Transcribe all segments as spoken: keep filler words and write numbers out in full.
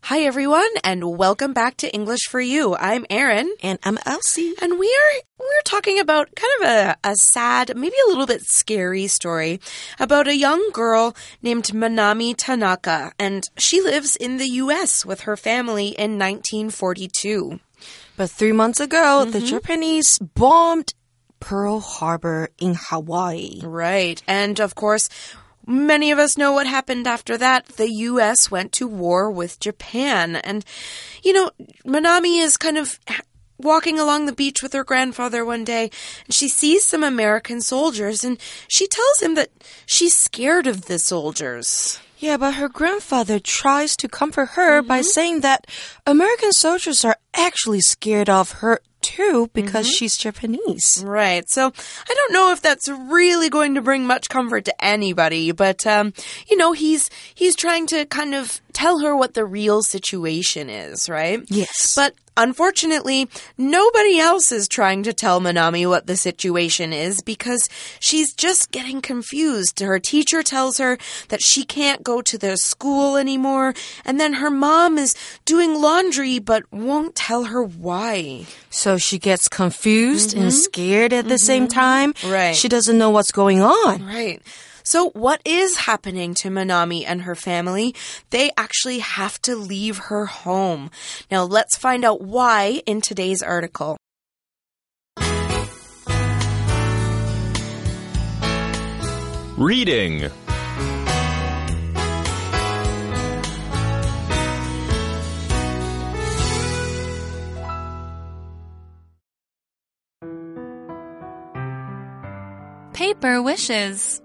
Hi, everyone, and welcome back to English for You. I'm Erin. And I'm Elsie. And we are we're talking about kind of a, a sad, maybe a little bit scary story about a young girl named Manami Tanaka. And she lives in the U S with her family in nineteen forty-two. But three months ago, Mm-hmm. the Japanese bombed Pearl Harbor in Hawaii. Right. And, of course, many of us know what happened after that. The U S went to war with Japan. And, you know, Manami is kind of walking along the beach with her grandfather one day, and she sees some American soldiers, and she tells him that she's scared of the soldiers. Yeah, but her grandfather tries to comfort her mm-hmm. by saying that American soldiers are actually scared of her too because mm-hmm. she's Japanese. Right. So I don't know if that's really going to bring much comfort to anybody, but um, you know, he's he's trying to kind of tell her what the real situation is, right? Yes. But unfortunately, nobody else is trying to tell Manami what the situation is because she's just getting confused. Her teacher tells her that she can't go to their school anymore, and then her mom is doing laundry but won't tell her why. So she gets confused mm-hmm. and scared at the mm-hmm. same time. Right. She doesn't know what's going on. Right. So what is happening to Manami and her family? They actually have to leave her home. Now let's find out why in today's article. Reading. Paper wishes.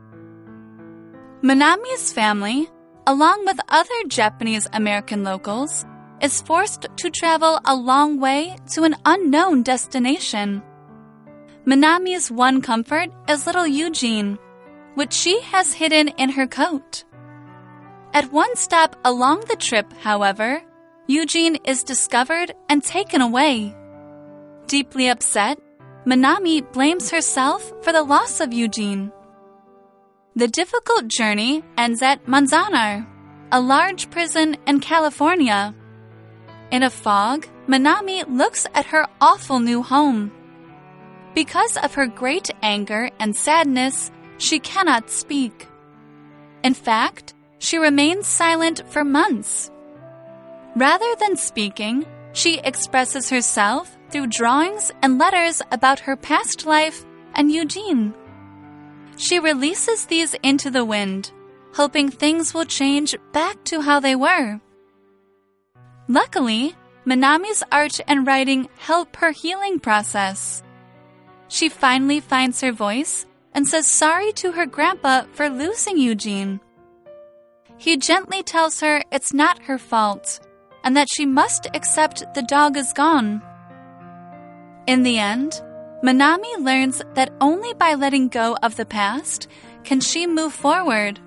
Manami's family, along with other Japanese American locals, is forced to travel a long way to an unknown destination. Manami's one comfort is little Eugene, which she has hidden in her coat. At one stop along the trip, however, Eugene is discovered and taken away. Deeply upset, Manami blames herself for the loss of Eugene. The difficult journey ends at Manzanar, a large prison in California. In a fog, Manami looks at her awful new home. Because of her great anger and sadness, she cannot speak. In fact, she remains silent for months. Rather than speaking, she expresses herself through drawings and letters about her past life and Eugene. She releases these into the wind, hoping things will change back to how they were. Luckily, Manami's art and writing help her healing process. She finally finds her voice and says sorry to her grandpa for losing Eugene. He gently tells her it's not her fault and that she must accept the dog is gone. In the end, Manami learns that only by letting go of the past can she move forward.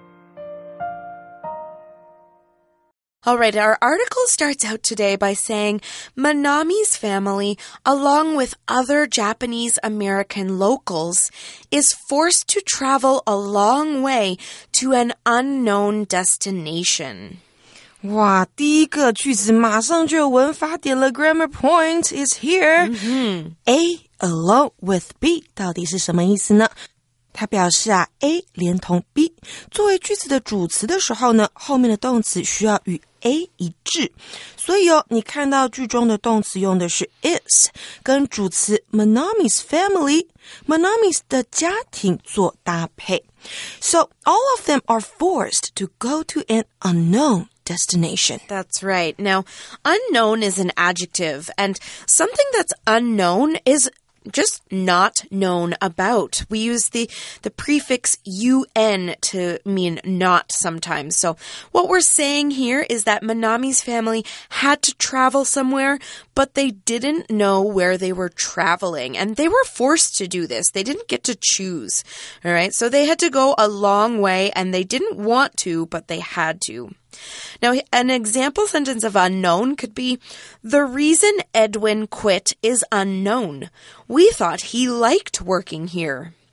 All right, our article starts out today by saying Manami's family, along with other Japanese American locals, is forced to travel a long way to an unknown destination. 哇，第一个句子马上就有文法点了 grammar point is here. Mm-hmm. A along with B 到底是什么意思呢？它表示啊 A 连同 B 作为句子的主词的时候呢，后面的动词需要与 A 一致，所以哦，你看到句中的动词用的是 is 跟主词 Manami's family Manami's 的家庭做搭配。So all of them are forced to go to an unknown destination. That's right. Now, unknown is an adjective, and something that's unknown is just not known about. We use the, the prefix un to mean not sometimes. So what we're saying here is that Manami's family had to travel somewhere, but they didn't know where they were traveling. And they were forced to do this. They didn't get to choose. All right. So they had to go a long way, and they didn't want to, but they had to. Now, an example sentence of unknown could be, the reason Edwin quit is unknown. We thought he liked working here.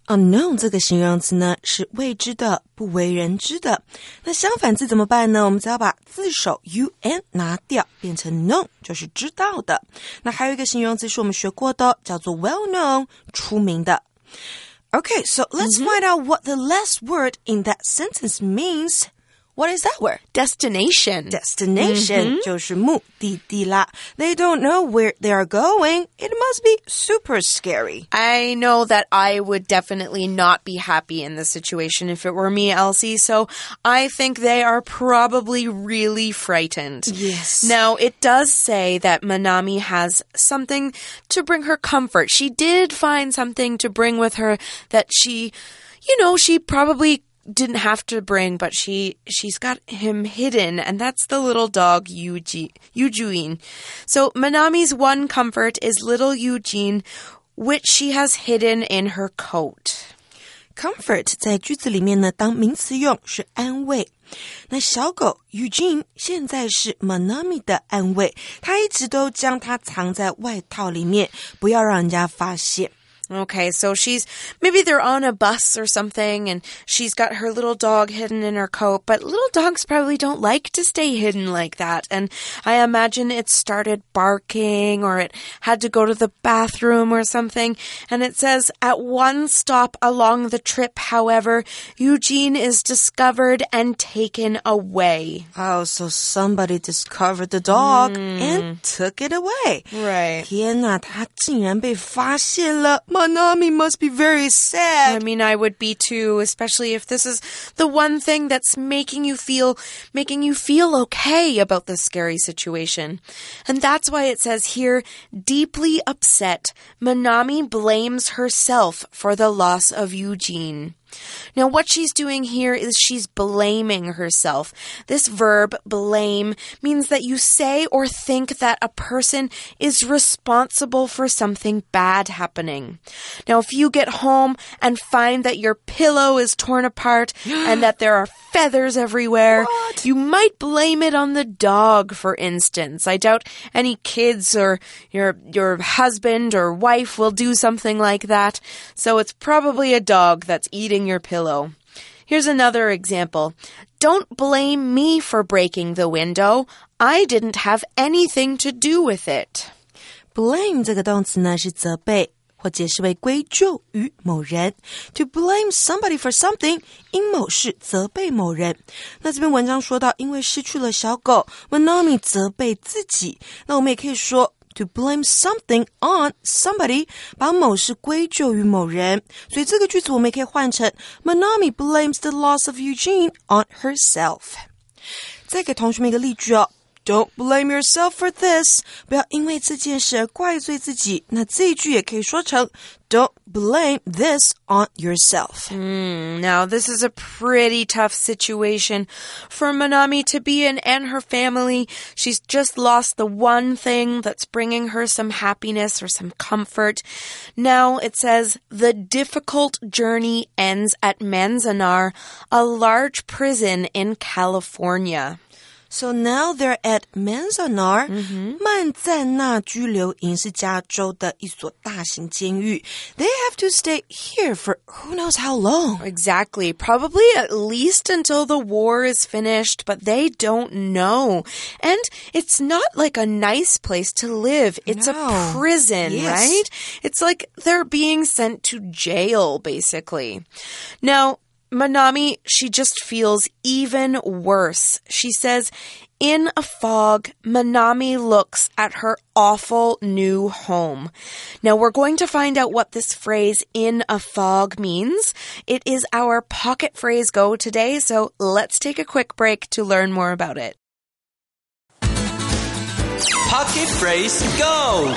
Unknown 这个形容词呢是未知的，不为人知的。那相反字怎么办呢？我们只要把字首 un 拿掉，变成 known 就是知道的。那还有一个形容词是我们学过的，叫做 well known 出名的。Okay, so let's mm-hmm. find out what the last word in that sentence means.What is that word? Destination. Destination、mm-hmm. 就是目的地啦。They don't know where they are going. It must be super scary. I know that I would definitely not be happy in this situation if it were me, Elsie, so I think they are probably really frightened. Yes. Now, it does say that Manami has something to bring her comfort. She did find something to bring with her that she, you know, she probably didn't have to bring, but she she's got him hidden, and that's the little dog Yuji, Yujuin. So Manami's one comfort is little Eugene, which she has hidden in her coat. Comfort 在句子里面呢当名词用是安慰。那小狗 Eugene 现在是 Manami 的安慰，他一直都将它藏在外套里面，不要让人家发现。 Okay, so she's, maybe they're on a bus or something, and she's got her little dog hidden in her coat, but little dogs probably don't like to stay hidden like that, and I imagine it started barking, or it had to go to the bathroom or something, and it says, at one stop along the trip, however, Eugene is discovered and taken away. Oh, so somebody discovered the dog mm. and took it away. Right. 天哪，他竟然被发现了。Manami must be very sad. I mean, I would be too, especially if this is the one thing that's making you feel, making you feel okay about this scary situation. And that's why it says here, deeply upset, Manami blames herself for the loss of Eugene. Now, what she's doing here is she's blaming herself. This verb, blame, means that you say or think that a person is responsible for something bad happening. Now, if you get home and find that your pillow is torn apart and that there are feathers everywhere, what? You might blame it on the dog, for instance. I doubt any kids or your your husband or wife will do something like that. So it's probably a dog that's eating your pillow. Here's another example. Don't blame me for breaking the window. I didn't have anything to do with it. Blame 这个动词呢是责备或解释为归咎于某人。To blame somebody for something 因某事责备某人。那这篇文章说到因为失去了小狗 Manami 责备自己。那我们也可以说To blame something on somebody 把某事归咎于某人。所以这个句子我们也可以换成 Manami blames the loss of Eugene on herself. 再给同学们一个例句哦。Don't blame yourself for this. 不要因为这件事而怪罪自己。那这一句也可以说成 Don't blame this on yourself. Mm, now, this is a pretty tough situation for Manami to be in and her family. She's just lost the one thing that's bringing her some happiness or some comfort. Now, it says, the difficult journey ends at Manzanar, a large prison in California. So now they're at Manzanar. Mm-hmm. 曼赞纳拘留营是加州的一所大型监狱。They have to stay here for who knows how long. Exactly. Probably at least until the war is finished, but they don't know. And it's not like a nice place to live. It's no. a prison, yes. right? It's like they're being sent to jail, basically. Now, Manami, she just feels even worse. She says, in a fog, Manami looks at her awful new home. Now, we're going to find out what this phrase, in a fog, means. It is our pocket phrase go today, so let's take a quick break to learn more about it. Pocket phrase go!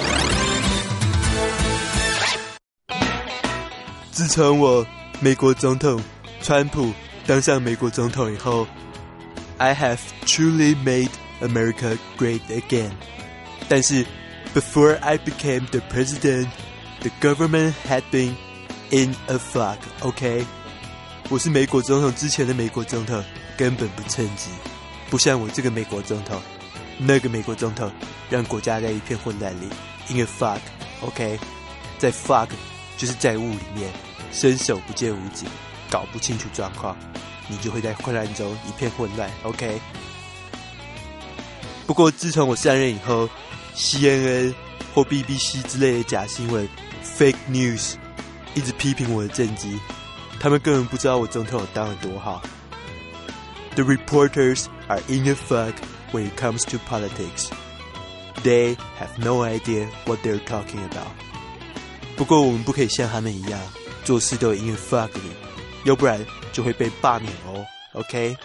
自从我美国总统川普当上美国总统以后 I have truly made America great again. 但是 before I became the president, the government had been in a fog, okay? 我是美国总统之前的美国总统根本不称职，不像我这个美国总统，那个美国总统让国家在一片混乱里 in a fog, okay? 在 fog 就是在雾里面伸手不见五指，搞不清楚状况，你就会在混乱中一片混乱 OK。 不过自从我上任以后， C N N 或 B B C 之类的假新闻 Fake News 一直批评我的政绩，他们根本不知道我总统当得多好。 The reporters are in a fog when it comes to politics. They have no idea what they're talking about. 不过我们不可以像他们一样做事都 in a fog 里，要不然就会被罢免哦 OK。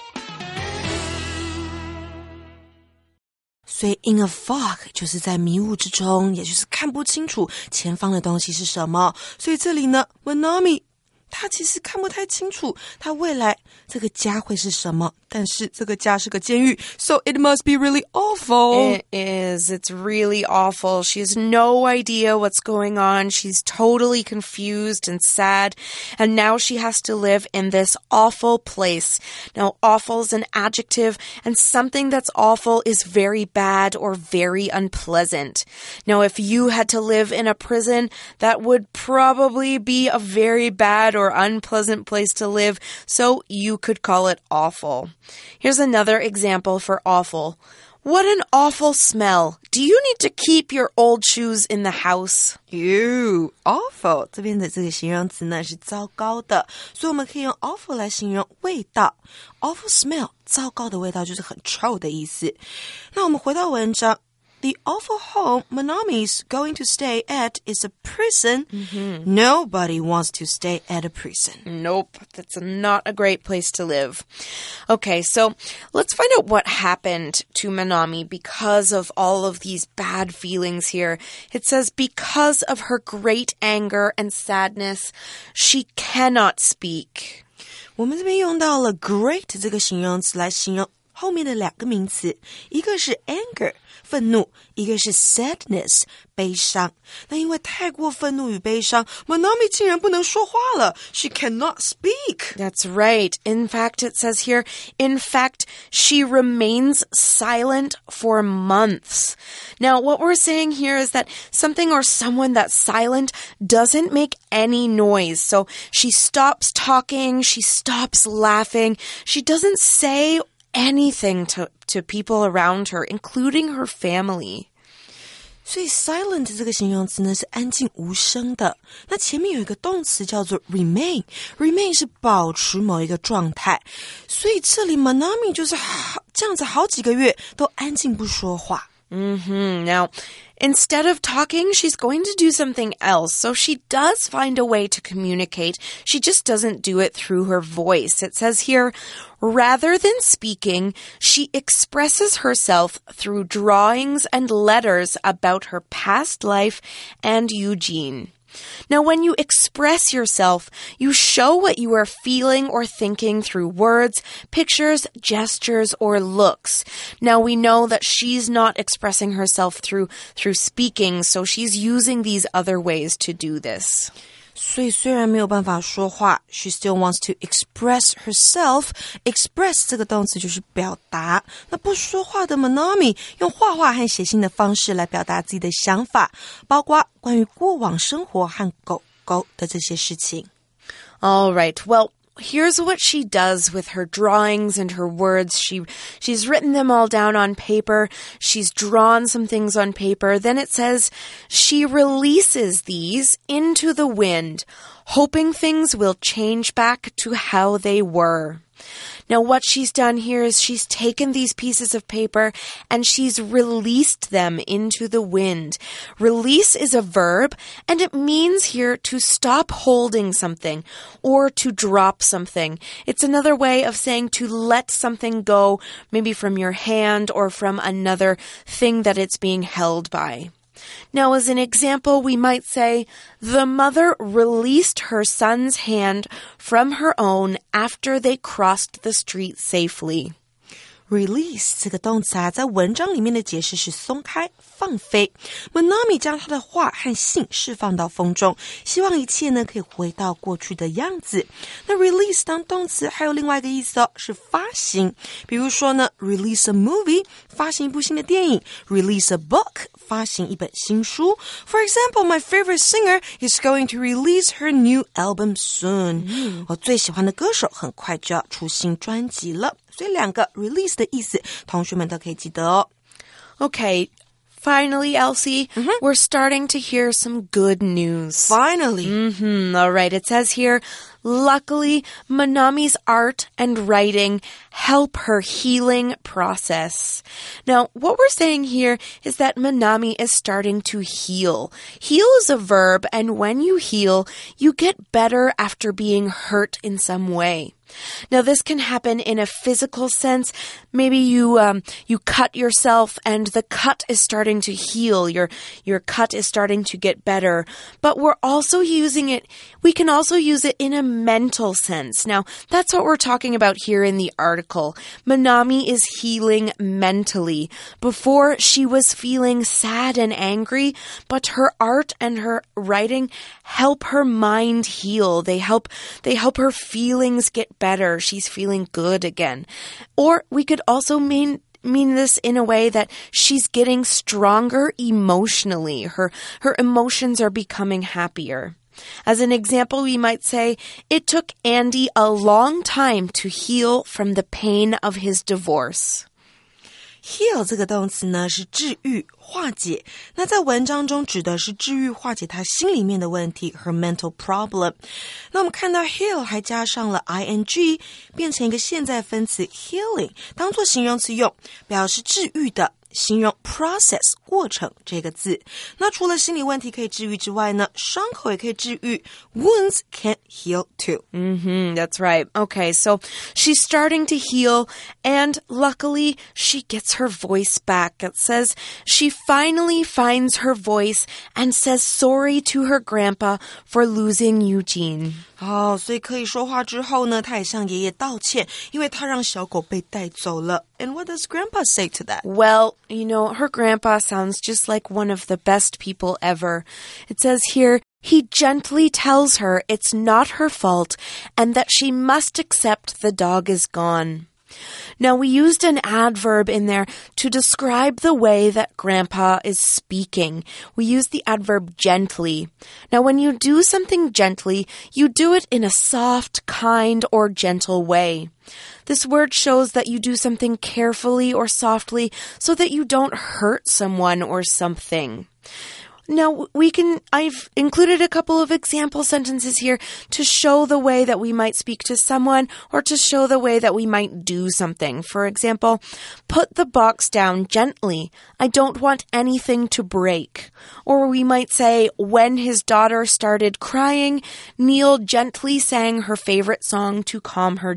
所以 in a fog 就是在迷雾之中，也就是看不清楚前方的东西是什么。所以这里呢 Manami 他其实看不太清楚他未来这个家会是什么，但是这个家是个监狱 So it must be really awful. It is. It's really awful. She has no idea what's going on. She's totally confused and sad. And now she has to live in this awful place. Now, awful is an adjective, and something that's awful is very bad or very unpleasant. Now, if you had to live in a prison, that would probably be a very bad or unpleasant place to live, so you could call it awful. Here's another example for awful. What an awful smell. Do you need to keep your old shoes in the house? Ew, awful 这边的这个形容词呢是糟糕的，所以我们可以用 awful 来形容味道。 Awful smell 糟糕的味道就是很臭的意思。那我们回到文章， The awful home Manami is going to stay at is a prison. Mm-hmm. Nobody wants to stay at a prison. Nope, that's not a great place to live. Okay, so let's find out what happened to Manami because of all of these bad feelings here. It says, because of her great anger and sadness, she cannot speak. 我们这边用到了 great 这个形容词来形容后面的两个名词，一个是 anger 愤怒，一个是 sadness 悲伤。那因为太过愤怒与悲伤， Manami 竟然不能说话了。 She cannot speak. That's right. In fact, it says here, in fact, she remains silent for months. Now, what we're saying here is that something or someone that's silent doesn't make any noise. So she stops talking, she stops laughing, she doesn't say anything to, to people around her, including her family. 所以 silent 这个形容词呢是安静无声的。那前面有一个动词叫做 remain， remain 是保持某一个状态。所以这里 Manami 就是好这样子好几个月都安静不说话。 Mm-hmm. Now, instead of talking, she's going to do something else. So she does find a way to communicate. She just doesn't do it through her voice. It says here, rather than speaking, she expresses herself through drawings and letters about her past life and Eugene. Now, when you express yourself, you show what you are feeling or thinking through words, pictures, gestures, or looks. Now, we know that she's not expressing herself through, through speaking, so she's using these other ways to do this. 所以虽然没有办法说话 she still wants to express herself. Express 这个动词就是表达。那不说话的 Manami 用画画和写信的方式来表达自己的想法，包括关于过往生活和狗狗的这些事情。 All right, well, here's what she does with her drawings and her words. She she's written them all down on paper. She's drawn some things on paper. Then it says she releases these into the wind, hoping things will change back to how they were. Now, what she's done here is she's taken these pieces of paper and she's released them into the wind. Release is a verb, and it means here to stop holding something or to drop something. It's another way of saying to let something go, maybe from your hand or from another thing that it's being held by. Now, as an example, we might say, the mother released her son's hand from her own after they crossed the street safely. Release 这个动词啊，在文章里面的解释是松开、放飞。Manami 将他的话和信释放到风中，希望一切呢可以回到过去的样子。那 release 当动词还有另外一个意思哦，是发行。比如说呢 release a movie 发行一部新的电影， release a book 发行一本新书。 For example, my favorite singer is going to release her new album soon、嗯、我最喜欢的歌手很快就要出新专辑了。所以两个 release 的意思同学们都可以记得哦。 Okay, finally, Elsie, mm-hmm. we're starting to hear some good news. Finally. Mm-hmm. All right, it says here, luckily, Manami's art and writing help her healing process. Now, what we're saying here is that Manami is starting to heal. Heal is a verb, and when you heal, you get better after being hurt in some way. Now, this can happen in a physical sense. Maybe you um, you cut yourself and the cut is starting to heal. Your your cut is starting to get better. But we're also using it, we can also use it in a mental sense. Now, that's what we're talking about here in the article. Manami is healing mentally. Before, she was feeling sad and angry, but her art and her writing help her mind heal. They help they help her feelings get better. She's feeling good again. Or we could also mean mean this in a way that she's getting stronger emotionally. Her her emotions are becoming happier. As an example, we might say, it took Andy a long time to heal from the pain of his divorce. Heal 这个动词呢是治愈、化解，那在文章中指的是治愈、化解他心里面的问题 her mental problem。 那我们看到 heal 还加上了 ing 变成一个现在分词 healing 当作形容词用，表示治愈的，形容 process 过程这个字。那除了心理问题可以治愈之外呢，伤口也可以治愈 wounds can heal too. Mm-hmm, that's right. Okay, so she's starting to heal and luckily she gets her voice back. It says she finally finds her voice and says sorry to her grandpa for losing Eugene. 哦，所以可以说话之后呢，他也向爷爷道歉，因为他让小狗被带走了。And what does Grandpa say to that? Well, you know, her grandpa sounds just like one of the best people ever. It says here, he gently tells her it's not her fault and that she must accept the dog is gone. Now, we used an adverb in there to describe the way that Grandpa is speaking. We used the adverb gently. Now, when you do something gently, you do it in a soft, kind, or gentle way. This word shows that you do something carefully or softly so that you don't hurt someone or something. Now, we can, I've included a couple of example sentences here to show the way that we might speak to someone or to show the way that we might do something. For example, put the box down gently. I don't want anything to break. Or we might say, when his daughter started crying, Neil gently sang her favorite song to calm her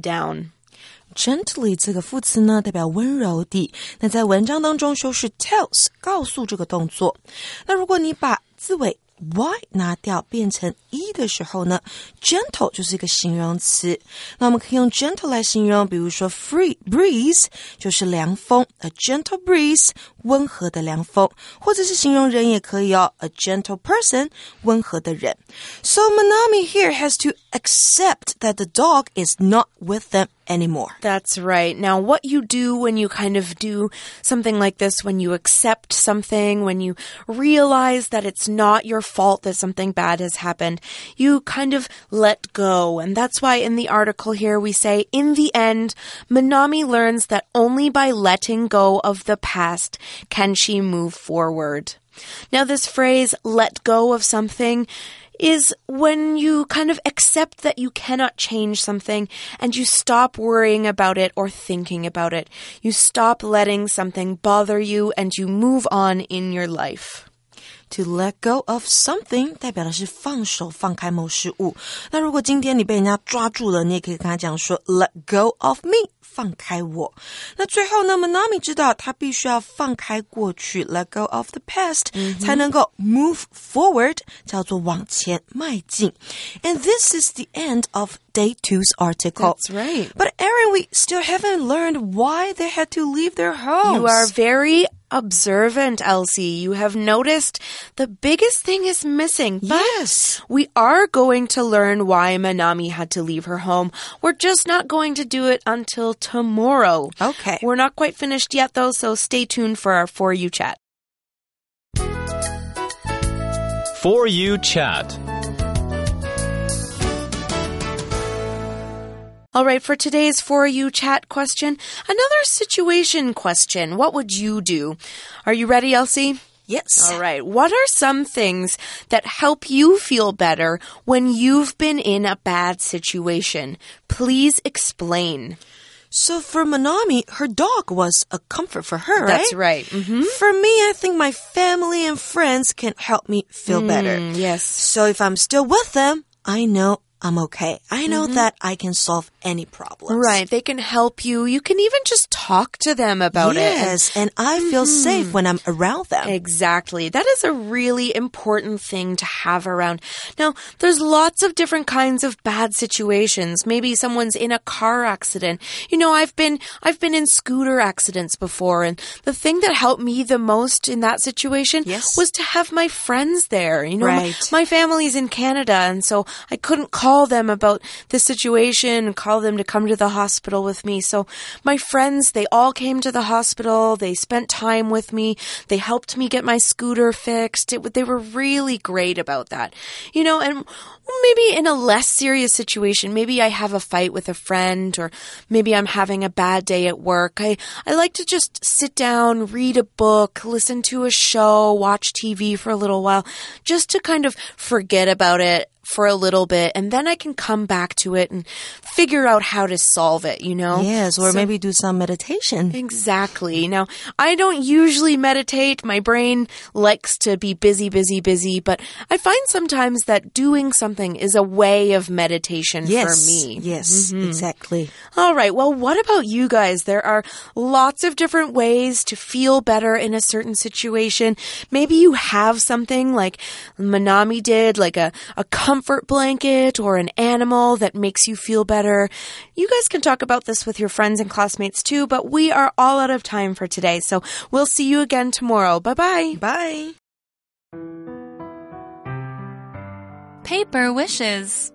down.Gently 这个副词呢代表温柔地，那在文章当中修饰 tells 告诉这个动作。那如果你把字尾 y 拿掉变成 e 的时候呢 gentle 就是一个形容词。那我们可以用 gentle 来形容，比如说 free breeze 就是凉风 a gentle breeze 温和的凉风，或者是形容人也可以哦 a gentle person 温和的人。 So Manami here has to accept that the dog is not with them anymore. That's right. Now, what you do when you kind of do something like this, when you accept something, when you realize that it's not your fault that something bad has happened, you kind of let go. And that's why in the article here we say, in the end, Manami learns that only by letting go of the past can she move forward. Now, this phrase, let go of something, is when you kind of accept that you cannot change something and you stop worrying about it or thinking about it. You stop letting something bother you and you move on in your life. To let go of something 代表的是放手放开某事物。那如果今天你被人家抓住了，你也可以跟他讲说 Let go of me 放开我。那最后呢 Manami 知道他必须要放开过去 Let go of the past、mm-hmm. 才能够 move forward 叫做往前迈进。 And this is the end of day two's article. That's right. But Erin, we still haven't learned why they had to leave their homes. You are very observant, Elsie. You have noticed the biggest thing is missing. But yes. We are going to learn why Manami had to leave her home. We're just not going to do it until tomorrow. Okay. We're not quite finished yet, though, so stay tuned for our For You Chat. For You Chat. All right, for today's For You Chat question, another situation question. What would you do? Are you ready, Elsie? Yes. All right. What are some things that help you feel better when you've been in a bad situation? Please explain. So for Manami, her dog was a comfort for her, right? That's right. Mm-hmm. For me, I think my family and friends can help me feel mm, better. Yes. So if I'm still with them, I know I'm okay. I know mm-hmm. that I can solve any problems. Right. They can help you. You can even just talk to them about yes, it. Yes, and, and I feel mm-hmm. safe when I'm around them. Exactly. That is a really important thing to have around. Now, there's lots of different kinds of bad situations. Maybe someone's in a car accident. You know, I've been I've been in scooter accidents before, and the thing that helped me the most in that situation yes. was to have my friends there. You know, right. my, my family's in Canada, and so I couldn't call them about the situation, call them to come to the hospital with me. So my friends, they all came to the hospital. They spent time with me. They helped me get my scooter fixed. It, they were really great about that. You know, and maybe in a less serious situation, maybe I have a fight with a friend, or maybe I'm having a bad day at work. I, I like to just sit down, read a book, listen to a show, watch T V for a little while, just to kind of forget about it for a little bit, and then I can come back to it and figure out how to solve it, you know? Yes, or so, maybe do some meditation. Exactly. Now, I don't usually meditate. My brain likes to be busy, busy, busy, but I find sometimes that doing something is a way of meditation yes, for me. Yes, mm-hmm. exactly. All right. Well, what about you guys? There are lots of different ways to feel better in a certain situation. Maybe you have something like Manami did, like a, a comfort blanket or an animal that makes you feel better. You guys can talk about this with your friends and classmates too, but we are all out of time for today. So we'll see you again tomorrow. Bye-bye. Bye. Paper wishes.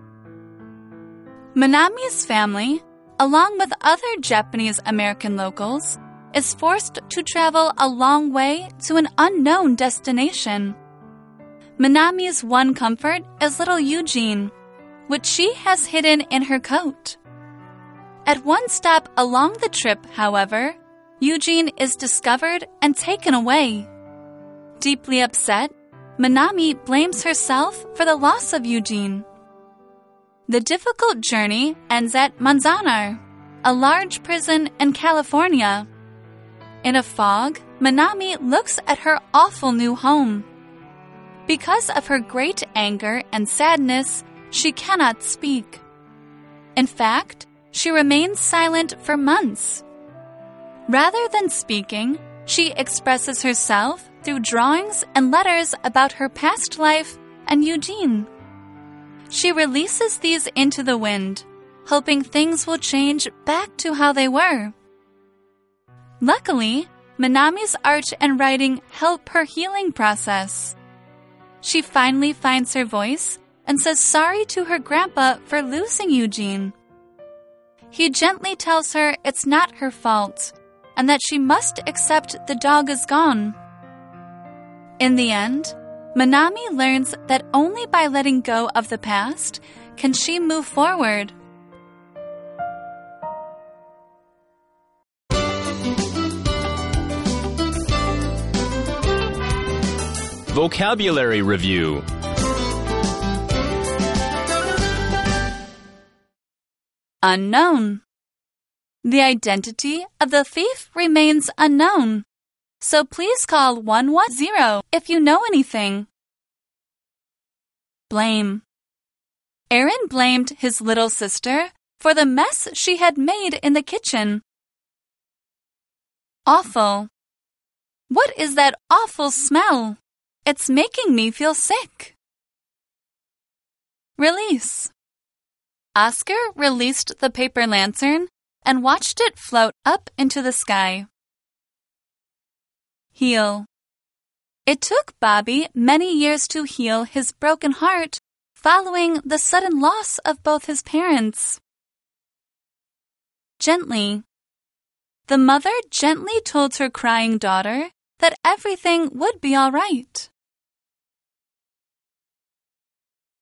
Manami's family, along with other Japanese American locals, is forced to travel a long way to an unknown destination. Manami's one comfort is little Eugene, which she has hidden in her coat. At one stop along the trip, however, Eugene is discovered and taken away. Deeply upset, Manami blames herself for the loss of Eugene. The difficult journey ends at Manzanar, a large prison in California. In a fog, Manami looks at her awful new home. Because of her great anger and sadness, she cannot speak. In fact, she remains silent for months. Rather than speaking, she expresses herself through drawings and letters about her past life and Eugene. She releases these into the wind, hoping things will change back to how they were. Luckily, Manami's art and writing help her healing process. She finally finds her voice and says sorry to her grandpa for losing Eugene. He gently tells her it's not her fault and that she must accept the dog is gone. In the end, Manami learns that only by letting go of the past can she move forward. Vocabulary Review. Unknown. The identity of the thief remains unknown. so please call one one zero if you know anything. Blame. Aaron blamed his little sister for the mess she had made in the kitchen. Awful. What is that awful smell? It's making me feel sick. Release. Oscar released the paper lantern and watched it float up into the sky. Heal. It took Bobby many years to heal his broken heart following the sudden loss of both his parents. Gently. The mother gently told her crying daughter that everything would be all right.